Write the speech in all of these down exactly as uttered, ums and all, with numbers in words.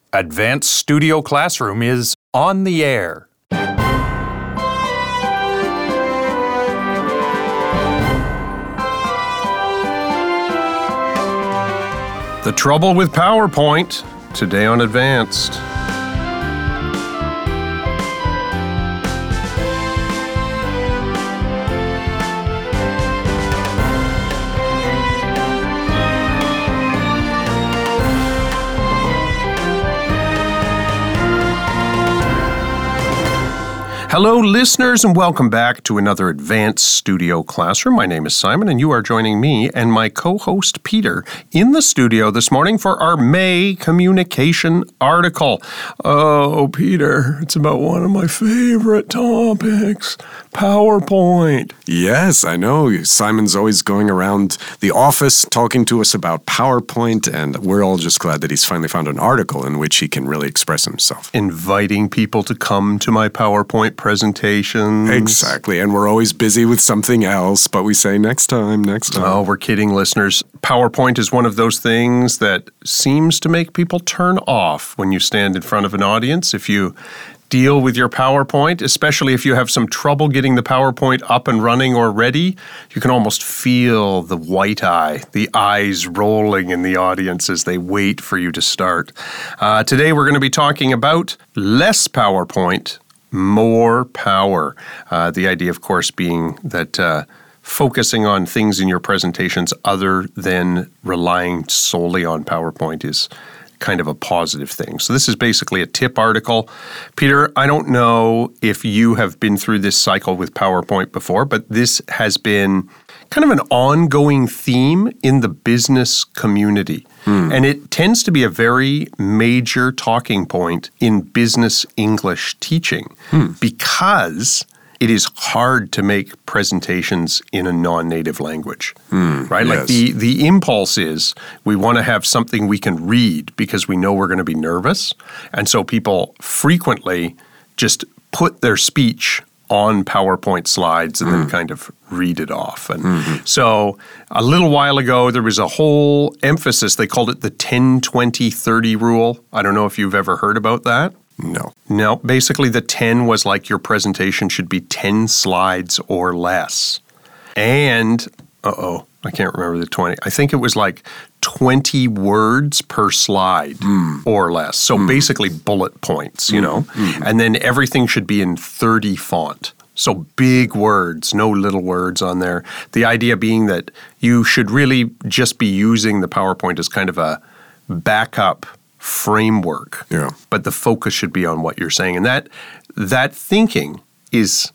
Advanced Studio Classroom is on the air. The trouble with PowerPoint, today on Advanced. Hello, listeners, and welcome back to another Advanced Studio Classroom. My name is Simon, and you are joining me and my co-host Peter in the studio this morning for our May communication article. Oh, Peter, it's about one of my favorite topics, PowerPoint. Yes, I know. Simon's always going around the office talking to us about PowerPoint, and we're all just glad that he's finally found an article in which he can really express himself. Inviting people to come to my PowerPoint presentations. Exactly, and we're always busy with something else, but we say next time, next time. Oh, we're kidding, listeners. PowerPoint is one of those things that seems to make people turn off when you stand in front of an audience. If you deal with your PowerPoint, especially if you have some trouble getting the PowerPoint up and running or ready, you can almost feel the white eye, the eyes rolling in the audience as they wait for you to start. Uh, today we're going to be talking about less PowerPoint, more power. Uh, the idea, of course, being that uh, focusing on things in your presentations other than relying solely on PowerPoint is kind of a positive thing. So this is basically a tip article. Peter, I don't know if you have been through this cycle with PowerPoint before, but this has been kind of an ongoing theme in the business community. Hmm. And it tends to be a very major talking point in business English teaching hmm. because it is hard to make presentations in a non-native language, hmm, right? Yes. Like the, the impulse is we want to have something we can read because we know we're going to be nervous. And so people frequently just put their speech on PowerPoint slides and mm. then kind of read it off. And mm-hmm. so a little while ago, there was a whole emphasis. They called it the ten twenty thirty rule. I don't know if you've ever heard about that. No. No, basically the ten was like your presentation should be ten slides or less. And, uh-oh, I can't remember the twenty. I think it was like twenty words per slide mm. or less. So mm. basically bullet points, you mm. know. Mm. And then everything should be in thirty font. So big words, no little words on there. The idea being that you should really just be using the PowerPoint as kind of a backup framework. Yeah. But the focus should be on what you're saying. And that that thinking is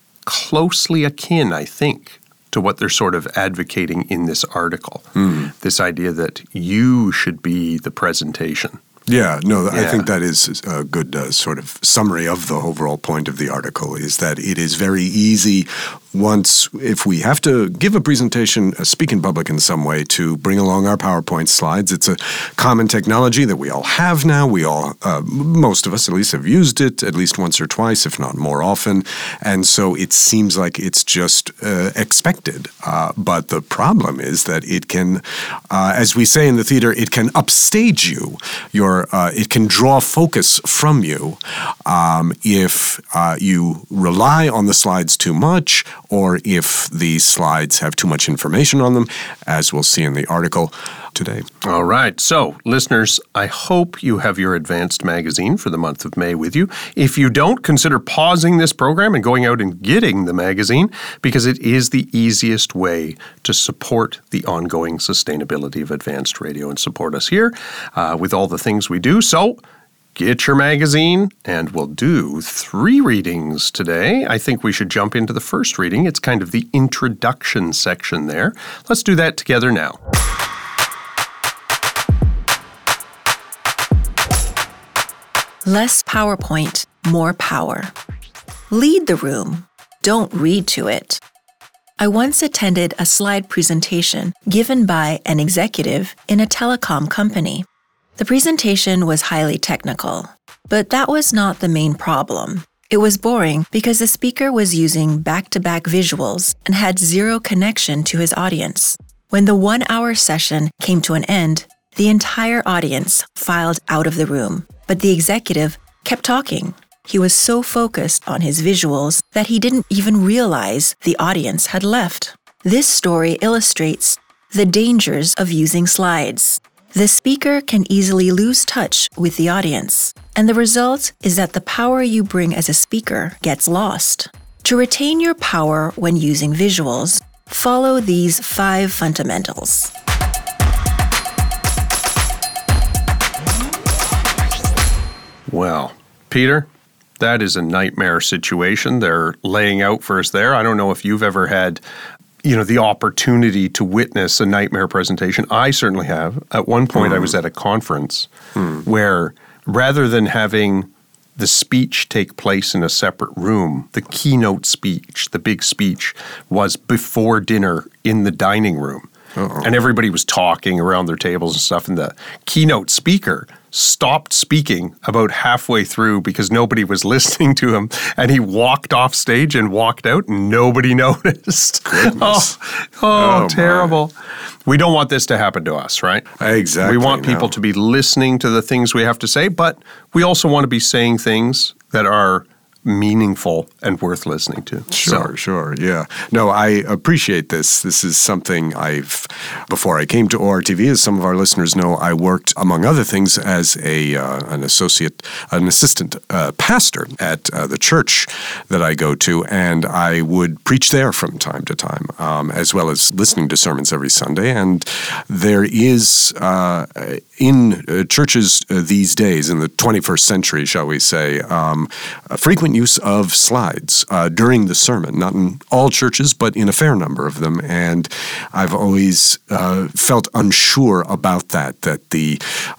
closely akin, I think, to what they're sort of advocating in this article. Mm. This idea that you should be the presentation. Yeah, no, yeah. I think that is a good uh, sort of summary of the overall point of the article, is that it is very easy once, if we have to give a presentation, uh, speak in public in some way, to bring along our PowerPoint slides. It's a common technology that we all have now. We all, uh, most of us at least, have used it at least once or twice, if not more often. And so it seems like it's just uh, expected. Uh, but the problem is that it can, uh, as we say in the theater, it can upstage you. Your, uh, it can draw focus from you um, if uh, you rely on the slides too much, or if the slides have too much information on them, as we'll see in the article today. All right. So, listeners, I hope you have your Advanced magazine for the month of May with you. If you don't, consider pausing this program and going out and getting the magazine, because it is the easiest way to support the ongoing sustainability of Advanced Radio and support us here uh, with all the things we do. So, get your magazine, and we'll do three readings today. I think we should jump into the first reading. It's kind of the introduction section there. Let's do that together now. Less PowerPoint, more power. Lead the room. Don't read to it. I once attended a slide presentation given by an executive in a telecom company. The presentation was highly technical, but that was not the main problem. It was boring because the speaker was using back-to-back visuals and had zero connection to his audience. When the one-hour session came to an end, the entire audience filed out of the room. but the executive kept talking. He was so focused on his visuals that he didn't even realize the audience had left. This story illustrates the dangers of using slides. The speaker can easily lose touch with the audience, and the result is that the power you bring as a speaker gets lost. To retain your power when using visuals, follow these five fundamentals. Well, Peter, that is a nightmare situation they're laying out for us there. I don't know if you've ever had, you know, the opportunity to witness a nightmare presentation. I certainly have. At one point, mm. I was at a conference mm. where rather than having the speech take place in a separate room, the keynote speech, the big speech, was before dinner in the dining room. Uh-oh. And everybody was talking around their tables and stuff, and the keynote speaker stopped speaking about halfway through because nobody was listening to him, and he walked off stage and walked out, and nobody noticed. Goodness. oh, oh, oh terrible. My. We don't want this to happen to us, right? Exactly. We want people no. to be listening to the things we have to say, but we also want to be saying things that are meaningful and worth listening to. Sure, so. sure, yeah. No, I appreciate this. This is something I've, before I came to O R T V, as some of our listeners know, I worked, among other things, as a uh, an associate, an assistant uh, pastor at uh, the church that I go to, and I would preach there from time to time, um, as well as listening to sermons every Sunday. And there is, uh, in uh, churches uh, these days, in the twenty-first century, shall we say, um, a frequent use of slides uh, during the sermon, not in all churches, but in a fair number of them. And I've always uh, felt unsure about that, that the,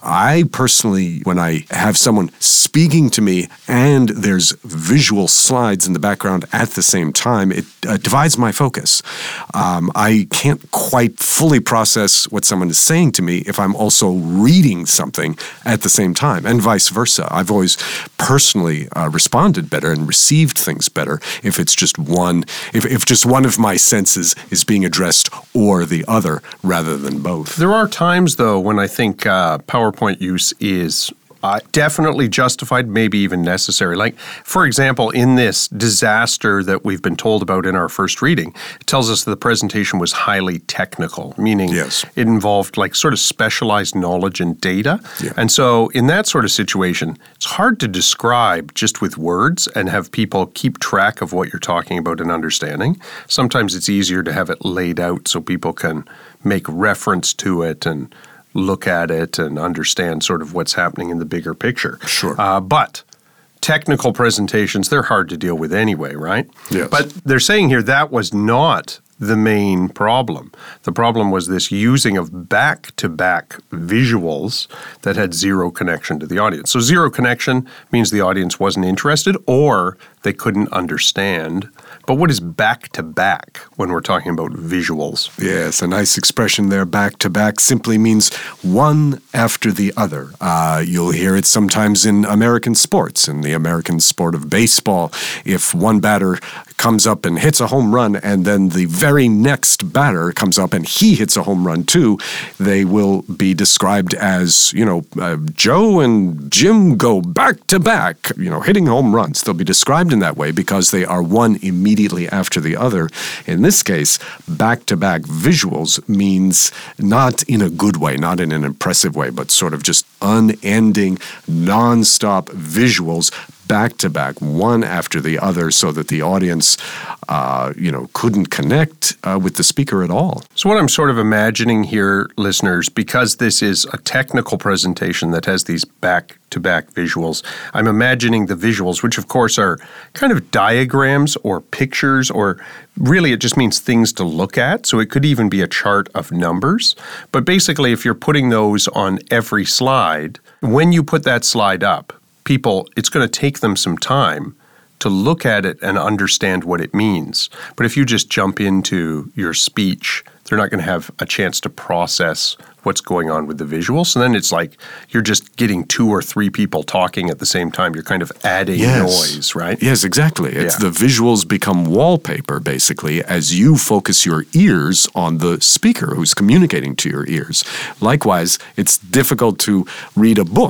I personally, when I have someone speaking to me and there's visual slides in the background at the same time, it uh, divides my focus. Um, I can't quite fully process what someone is saying to me if I'm also reading something at the same time, and vice versa. I've always personally uh, responded better and received things better if it's just one, if, if just one of my senses is being addressed or the other rather than both. There are times, though, when I think uh, PowerPoint use is Uh, definitely justified, maybe even necessary. Like, for example, in this disaster that we've been told about in our first reading, it tells us that the presentation was highly technical, meaning yes. it involved like sort of specialized knowledge and data. Yeah. And so in that sort of situation, it's hard to describe just with words and have people keep track of what you're talking about and understanding. Sometimes it's easier to have it laid out so people can make reference to it and look at it and understand sort of what's happening in the bigger picture. Sure. Uh, but technical presentations, they're hard to deal with anyway, right? Yes. But they're saying here that was not the main problem. The problem was this using of back-to-back visuals that had zero connection to the audience. So zero connection means the audience wasn't interested or they couldn't understand. But what is back-to-back when we're talking about visuals? Yes, a nice expression there. Back-to-back simply means one after the other. Uh, you'll hear it sometimes in American sports, in the American sport of baseball. If one batter comes up and hits a home run and then the very next batter comes up and he hits a home run too, they will be described as, you know, uh, Joe and Jim go back-to-back, you know, hitting home runs. They'll be described in that way because they are one immediately after the other. In this case, back-to-back visuals means not in a good way, not in an impressive way, but sort of just unending, nonstop visuals back-to-back, one after the other, so that the audience, uh, you know, couldn't connect uh, with the speaker at all. So what I'm sort of imagining here, listeners, because this is a technical presentation that has these back-to-back visuals, I'm imagining the visuals, which of course are kind of diagrams or pictures, or really it just means things to look at. So it could even be a chart of numbers. But basically, if you're putting those on every slide, when you put that slide up, people, it's going to take them some time to look at it and understand what it means. But if you just jump into your speech, they're not going to have a chance to process what's going on with the visuals. So then it's like you're just getting two or three people talking at the same time. You're kind of adding yes. noise, right? Yes, exactly. It's yeah. the visuals become wallpaper, basically, as you focus your ears on the speaker who's communicating to your ears. Likewise, it's difficult to read a book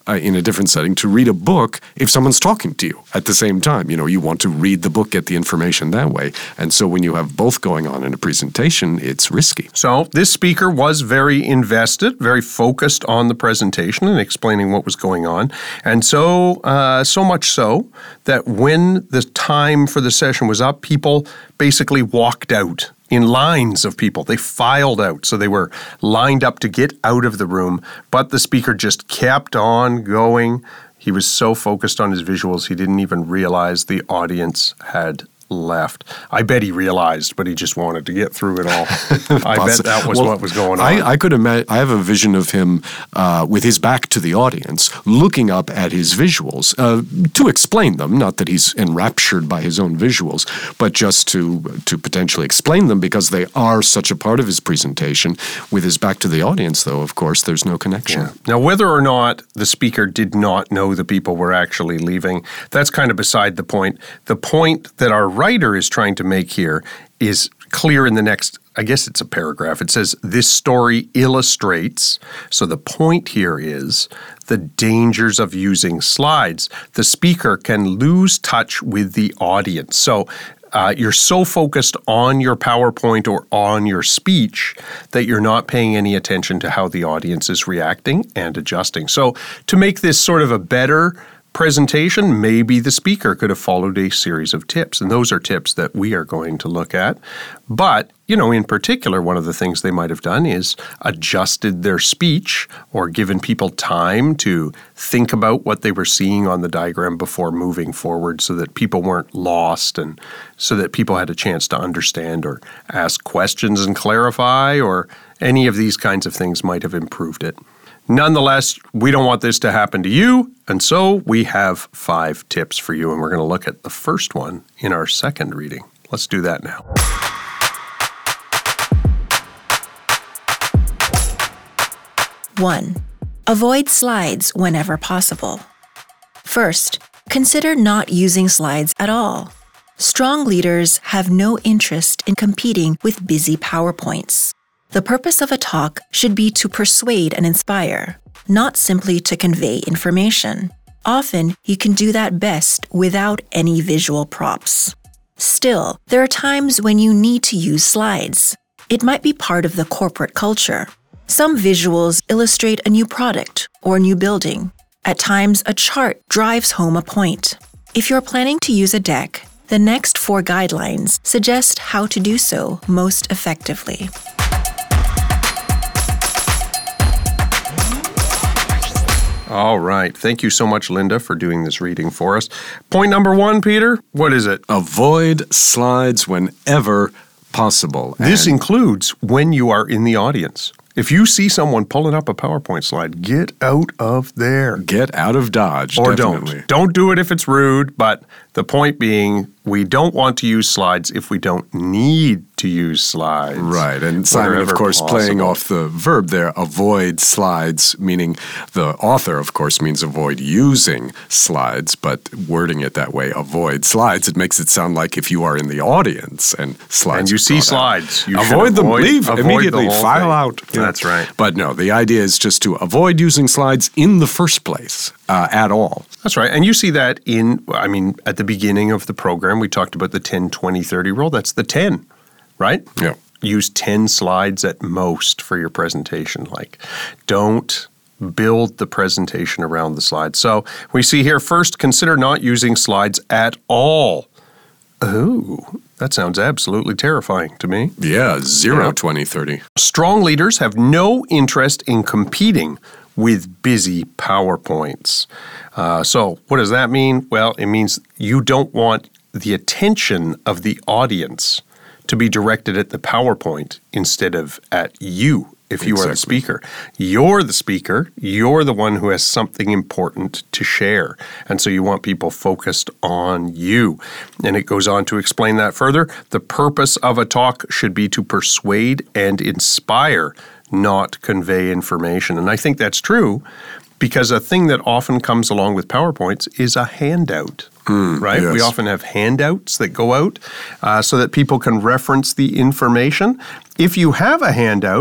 uh, in a different setting to read a book if someone's talking to you at the same time. You know, you want to read the book, get the information that way. And so when you have both going on in a presentation, it's risky. So this speaker was very invested, very focused on the presentation and explaining what was going on. And so, uh, so much so that when the time for the session was up, people basically walked out in lines of people. They filed out. So they were lined up to get out of the room, but the speaker just kept on going. He was so focused on his visuals, he didn't even realize the audience had left. I bet he realized, but he just wanted to get through it all. I bet that was well, what was going on. I, I could imagine. I have a vision of him uh, with his back to the audience, looking up at his visuals uh, to explain them. Not that he's enraptured by his own visuals, but just to to potentially explain them because they are such a part of his presentation. With his back to the audience, though, of course, there's no connection. Yeah. Now, whether or not the speaker did not know the people were actually leaving, that's kind of beside the point. The point that our writer is trying to make here is clear in the next, I guess it's a paragraph. It says, this story illustrates, so the point here is the dangers of using slides. The speaker can lose touch with the audience. So uh, you're so focused on your PowerPoint or on your speech that you're not paying any attention to how the audience is reacting and adjusting. So to make this sort of a better presentation, maybe the speaker could have followed a series of tips, and those are tips that we are going to look at. But, you know, in particular, one of the things they might have done is adjusted their speech or given people time to think about what they were seeing on the diagram before moving forward so that people weren't lost and so that people had a chance to understand or ask questions and clarify, or any of these kinds of things might have improved it. Nonetheless, we don't want this to happen to you, and so we have five tips for you, and we're going to look at the first one in our second reading. Let's do that now. One. Avoid slides whenever possible. First, consider not using slides at all. Strong leaders have no interest in competing with busy PowerPoints. The purpose of a talk should be to persuade and inspire, not simply to convey information. Often, you can do that best without any visual props. Still, there are times when you need to use slides. It might be part of the corporate culture. Some visuals illustrate a new product or a new building. At times, a chart drives home a point. If you're planning to use a deck, the next four guidelines suggest how to do so most effectively. All right. Thank you so much, Linda, for doing this reading for us. Point number one, Peter, what is it? Avoid slides whenever possible. This And includes when you are in the audience. If you see someone pulling up a PowerPoint slide, get out of there. get out of Dodge, Or definitely. don't. Don't do it if it's rude, but the point being, we don't want to use slides if we don't need to use slides. Right, and Simon, of wherever course, possible. playing off the verb there, avoid slides, meaning the author, of course, means avoid using slides, but wording it that way, avoid slides, it makes it sound like if you are in the audience and slides And you are see brought slides, out. you should avoid them, avoid- leave avoid the immediately, whole file thing. out. Yeah. That's right. But no, the idea is just to avoid using slides in the first place uh, at all. That's right. And you see that in, I mean, at the beginning of the program, we talked about the ten, twenty, thirty rule. That's the ten, right? Yeah. Use ten slides at most for your presentation. Like, don't build the presentation around the slides. So we see here, first, consider not using slides at all. Oh, that sounds absolutely terrifying to me. Yeah, zero, Yeah. twenty, thirty. Strong leaders have no interest in competing with busy PowerPoints. Uh, so what does that mean? Well, it means you don't want the attention of the audience to be directed at the PowerPoint instead of at you if you are the Exactly. speaker. You're the speaker. You're the one who has something important to share. And so you want people focused on you. And it goes on to explain that further. The purpose of a talk should be to persuade and inspire, not convey information. And I think that's true because a thing that often comes along with PowerPoints is a handout. Right? yes. We often have handouts that go out uh, so that people can reference the information. If you have a handout,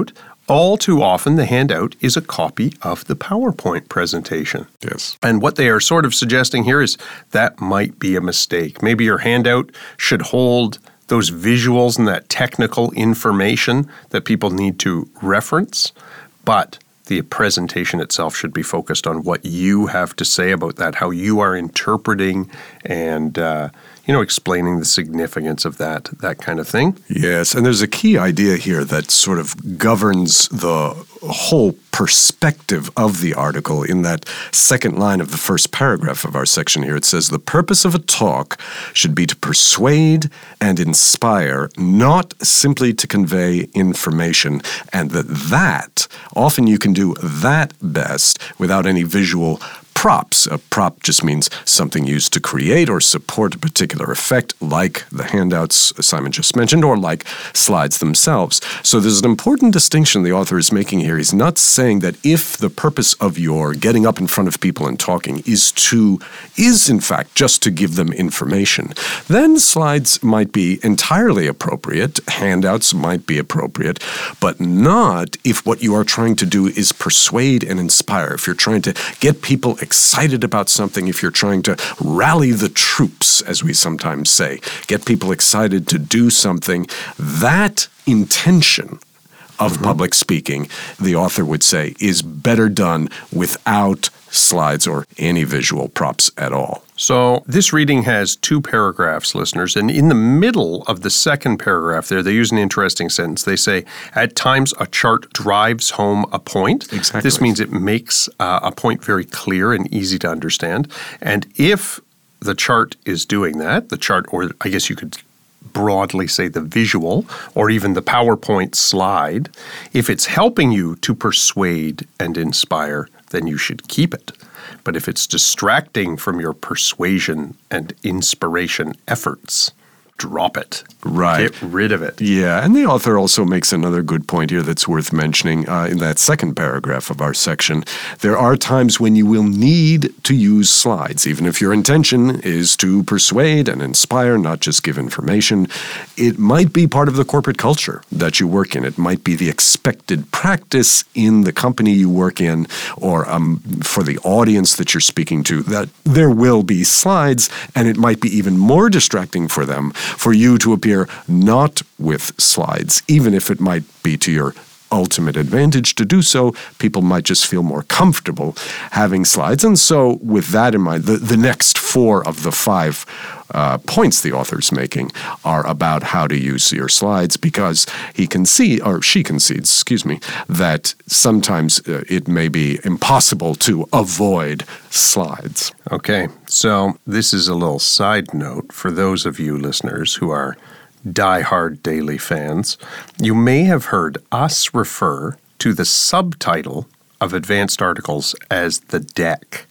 all too often the handout is a copy of the PowerPoint presentation. Yes. And what they are sort of suggesting here is that might be a mistake. Maybe your handout should hold those visuals and that technical information that people need to reference, but the presentation itself should be focused on what you have to say about that, how you are interpreting and uh, you know, explaining the significance of that, that kind of thing. Yes, and there's a key idea here that sort of governs the whole perspective of the article in that second line of the first paragraph of our section here. It says, the purpose of a talk should be to persuade and inspire, not simply to convey information, and that that, often you can do that best without any visual props. A prop just means something used to create or support a particular effect, like the handouts Simon just mentioned, or like slides themselves. So there's an important distinction the author is making here. He's not saying that if the purpose of your getting up in front of people and talking is to, is in fact just to give them information, then slides might be entirely appropriate, handouts might be appropriate, but not if what you are trying to do is persuade and inspire. If you're trying to get people excited about something, if you're trying to rally the troops, as we sometimes say, get people excited to do something, that intention of mm-hmm. public speaking, the author would say, is better done without slides or any visual props at all. So this reading has two paragraphs, listeners, and in the middle of the second paragraph there, they use an interesting sentence. They say, at times a chart drives home a point. Exactly. This means it makes uh, a point very clear and easy to understand. And if the chart is doing that, the chart, or I guess you could broadly say the visual, or even the PowerPoint slide, if it's helping you to persuade and inspire, then you should keep it. But if it's distracting from your persuasion and inspiration efforts, drop it. Right. Get rid of it. Yeah, and the author also makes another good point here that's worth mentioning uh, in that second paragraph of our section. There are times when you will need to use slides, even if your intention is to persuade and inspire, not just give information. It might be part of the corporate culture that you work in. It might be the expected practice in the company you work in, or um, for the audience that you're speaking to, that there will be slides, and it might be even more distracting for them for you to appear not with slides, even if it might be to your ultimate advantage to do so. People might just feel more comfortable having slides. And so with that in mind, the, the next four of the five uh, points the author's making are about how to use your slides, because he concedes, or she concedes, excuse me, that sometimes uh, it may be impossible to avoid slides. Okay, so this is a little side note for those of you listeners who are die-hard Daily fans. You may have heard us refer to the subtitle of advanced articles as the deck.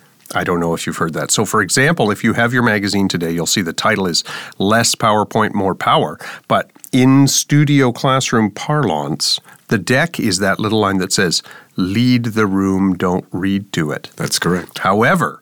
I don't know if you've heard that. So for example, if you have your magazine today, you'll see the title is Less PowerPoint, More Power. But in studio classroom parlance, the deck is that little line that says, lead the room, don't read to it. That's correct. However,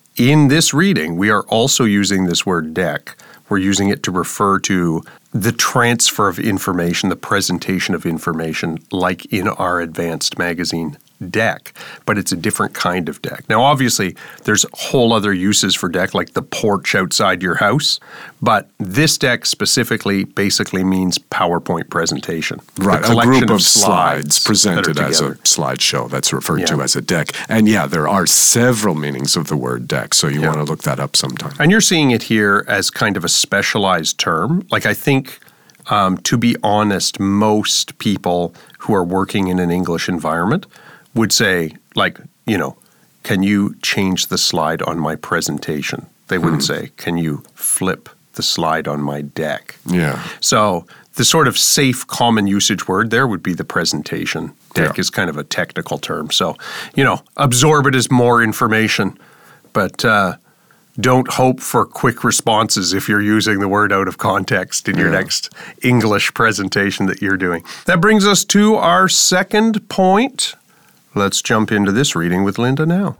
in this reading, we are also using this word deck. We're using it to refer to the transfer of information, the presentation of information, like in our advanced magazine deck, but it's a different kind of deck. Now, obviously, there's whole other uses for deck, like the porch outside your house, but this deck specifically basically means PowerPoint presentation. Right, a group collection of, of slides, slides presented as a slideshow. That's referred yeah. to as a deck. And yeah, there are several meanings of the word deck, so you yeah. want to look that up sometime. And you're seeing it here as kind of a specialized term. Like I think, um, to be honest, most people who are working in an English environment would say, like, you know, can you change the slide on my presentation? They wouldn't hmm. say, can you flip the slide on my deck? Yeah. So the sort of safe common usage word there would be the presentation. Deck yeah. is kind of a technical term. So, you know, absorb it as more information, but uh, don't hope for quick responses if you're using the word out of context in your yeah. next English presentation that you're doing. That brings us to our second point. Let's jump into this reading with Linda now.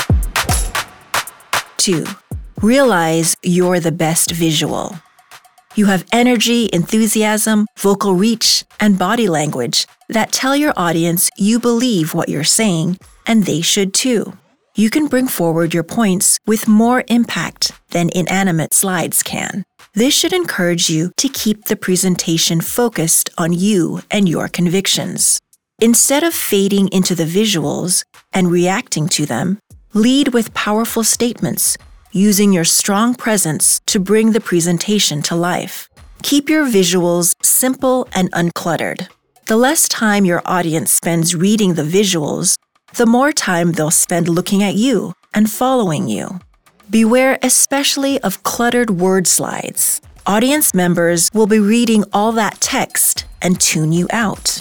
Two, realize you're the best visual. You have energy, enthusiasm, vocal reach, and body language that tell your audience you believe what you're saying, and they should too. You can bring forward your points with more impact than inanimate slides can. This should encourage you to keep the presentation focused on you and your convictions. Instead of fading into the visuals and reacting to them, lead with powerful statements, using your strong presence to bring the presentation to life. Keep your visuals simple and uncluttered. The less time your audience spends reading the visuals, the more time they'll spend looking at you and following you. Beware especially of cluttered word slides. Audience members will be reading all that text and tune you out.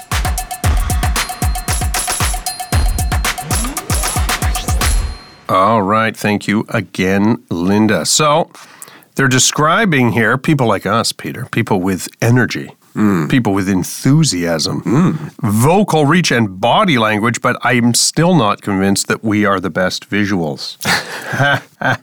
All right. Thank you again, Linda. So they're describing here people like us, Peter, people with energy, mm. people with enthusiasm, mm. vocal reach, and body language, but I'm still not convinced that we are the best visuals. Well,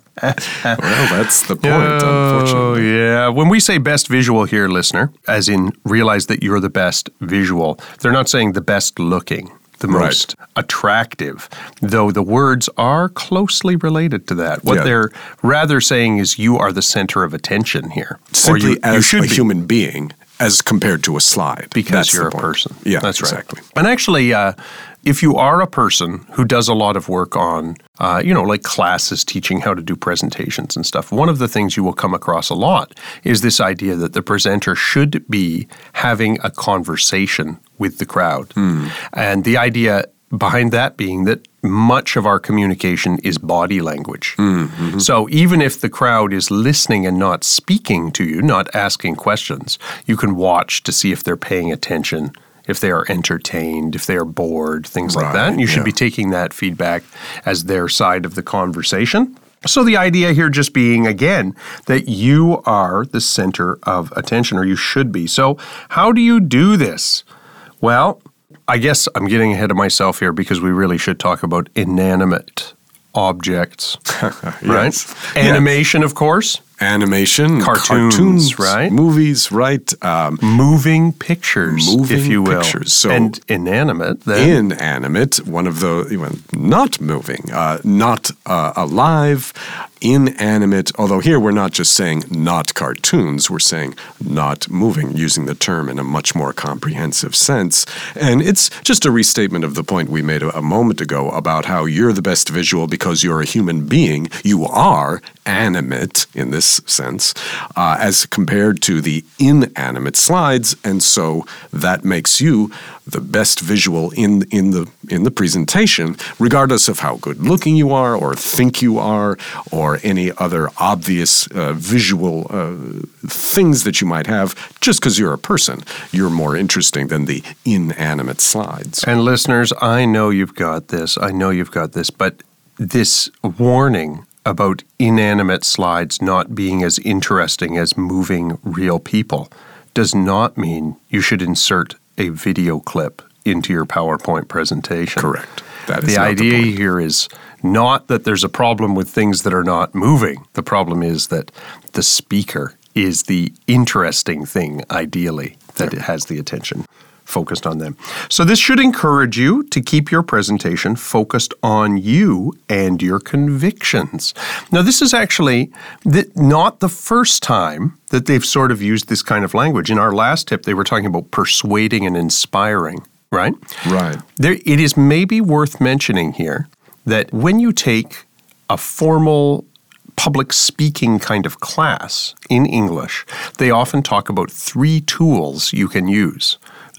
that's the point, oh, unfortunately. Yeah. When we say best visual here, listener, as in realize that you're the best visual, they're not saying the best looking. The most right. attractive, though the words are closely related to that. What yeah. they're rather saying is you are the center of attention here. Simply or you, as you should a be. human being as compared to a slide. Because That's you're a point. person. Yeah, That's exactly. right. And actually, uh, if you are a person who does a lot of work on, uh, you know, like classes teaching how to do presentations and stuff, one of the things you will come across a lot is this idea that the presenter should be having a conversation with the crowd. Mm. And the idea behind that being that much of our communication is body language. Mm-hmm. So even if the crowd is listening and not speaking to you, not asking questions, you can watch to see if they're paying attention, if they are entertained, if they are bored, things right, like that. And you should yeah. be taking that feedback as their side of the conversation. So the idea here just being, again, that you are the center of attention, or you should be. So how do you do this? Well, I guess I'm getting ahead of myself here because we really should talk about inanimate objects, right? Yes. Animation, yes. of course. Animation, cartoons, cartoons, right? Movies, right? Um, moving pictures, moving if you will. Pictures. So and inanimate, then. Inanimate, one of the, not moving, uh, not uh, alive, inanimate, although here we're not just saying not cartoons, we're saying not moving, using the term in a much more comprehensive sense. And it's just a restatement of the point we made a, a moment ago about how you're the best visual because you're a human being. You are animate in this sense, uh, as compared to the inanimate slides, and so that makes you the best visual in in the in the presentation, regardless of how good looking you are, or think you are, or any other obvious uh, visual uh, things that you might have. Just because you're a person, you're more interesting than the inanimate slides. And listeners, I know you've got this. I know you've got this, but this warning about inanimate slides not being as interesting as moving real people does not mean you should insert a video clip into your PowerPoint presentation. Correct. That is the not idea the point. Here is not that there's a problem with things that are not moving. The problem is that the speaker is the interesting thing, ideally, that yeah. it has the attention focused on them. So this should encourage you to keep your presentation focused on you and your convictions. Now, this is actually the, not the first time that they've sort of used this kind of language. In our last tip, they were talking about persuading and inspiring, right? Right. There, it is maybe worth mentioning here that when you take a formal public speaking kind of class in English, they often talk about three tools you can use: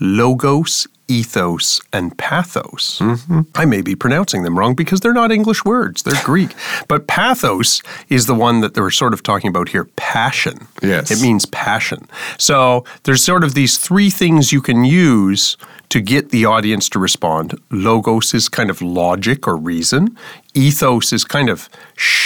logos, ethos, and pathos. Mm-hmm. I may be pronouncing them wrong because they're not English words, they're Greek. But pathos is the one that they were sort of talking about here, passion. Yes. It means passion. So there's sort of these three things you can use to get the audience to respond. Logos is kind of logic or reason. Ethos is kind of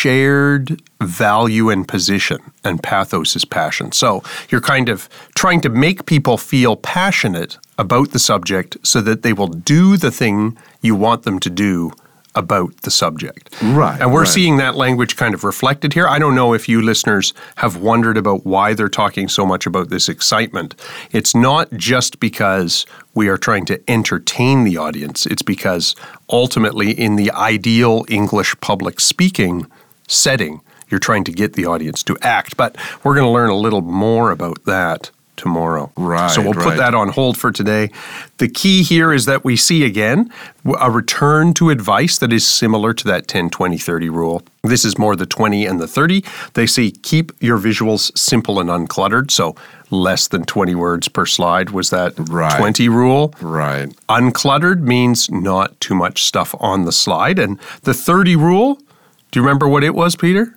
shared value and position, and pathos is passion. So you're kind of trying to make people feel passionate about the subject so that they will do the thing you want them to do about the subject. Right. And we're right. seeing that language kind of reflected here. I don't know if you listeners have wondered about why they're talking so much about this excitement. It's not just because we are trying to entertain the audience. It's because ultimately in the ideal English public speaking setting, you're trying to get the audience to act. But we're going to learn a little more about that tomorrow. Right, So we'll right. put that on hold for today. The key here is that we see again a return to advice that is similar to that ten, twenty, thirty rule. This is more the twenty and the thirty. They say keep your visuals simple and uncluttered. So less than twenty words per slide was that Right. twenty rule. Right. Uncluttered means not too much stuff on the slide. And the thirty rule, do you remember what it was, Peter?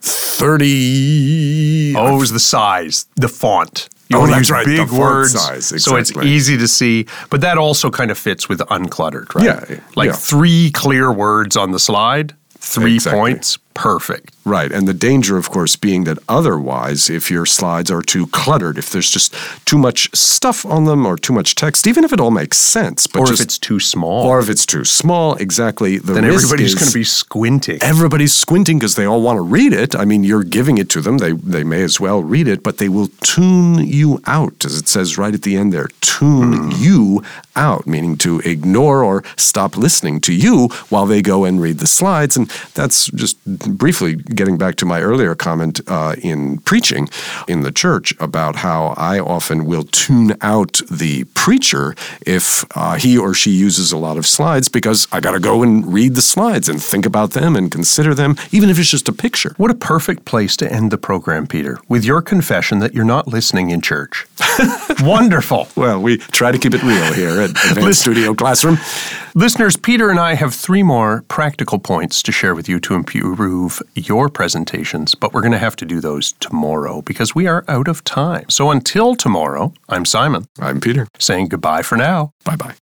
thirty. Oh, it was the size, the font. You Oh, want to that's use right, big the font words, size, so it's exactly. easy to see. But that also kind of fits with uncluttered, right? Yeah, Like yeah. three clear words on the slide, three Exactly. points, perfect. Right. And the danger, of course, being that otherwise, if your slides are too cluttered, if there's just too much stuff on them or too much text, even if it all makes sense, but Or just, if it's too small, or if it's too small, exactly. The then risk everybody's is going to be squinting. everybody's squinting because they all want to read it. I mean, you're giving it to them. They they may as well read it, but they will tune you out, as it says right at the end there. Tune you out, meaning to ignore or stop listening to you while they go and read the slides. And that's just briefly getting back to my earlier comment uh, in preaching in the church about how I often will tune out the preacher if uh, he or she uses a lot of slides because I got to go and read the slides and think about them and consider them, even if it's just a picture. What a perfect place to end the program, Peter, with your confession that you're not listening in church. Wonderful. Well, we try to keep it real here at Advanced Listen- Studio Classroom. Listeners, Peter and I have three more practical points to share with you to improve your presentations, but we're going to have to do those tomorrow because we are out of time. So until tomorrow, I'm Simon, I'm Peter. saying goodbye for now. Bye-bye.